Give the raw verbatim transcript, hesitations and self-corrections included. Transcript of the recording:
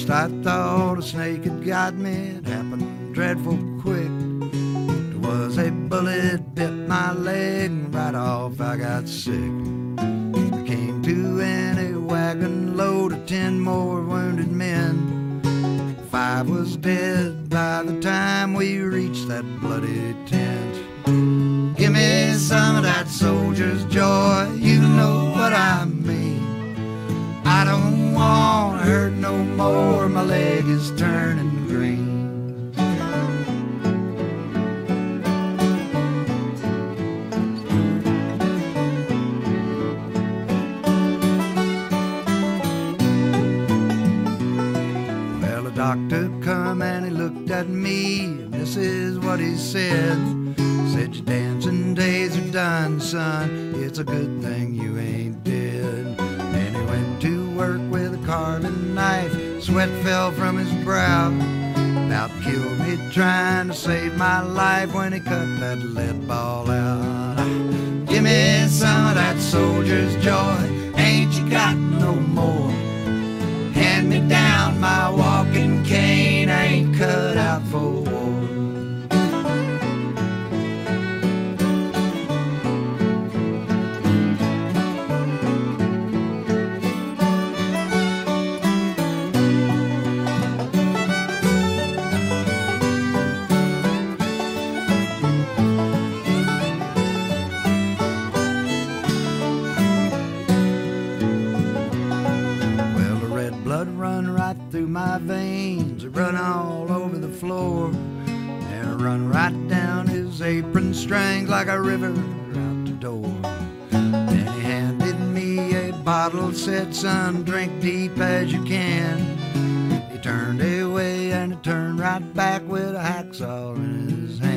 First I thought a snake had got me, it happened dreadful quick. There was a bullet bit my leg, right off I got sick. We came to in a wagon load of ten more wounded men. Five was dead by the time we reached that bloody tent. Give me some of that soldier's joy, you know what I mean. I don't want to hurt no more, my leg is turning green. Well, the doctor come and he looked at me, and this is what he said. Said your dancing days are done, son, it's a good thing you ain't dead. And he went to work with a carving knife, sweat fell from his brow. About killed me trying to save my life when he cut that lead ball out. Give me some of that soldier's joy, ain't you got no more? Hand me down my walking cane, I ain't cut out for war. Blood run right through my veins, it run all over the floor, and it run right down his apron strings like a river out the door. Then he handed me a bottle, said, son, drink deep as you can. He turned away and he turned right back with a hacksaw in his hand.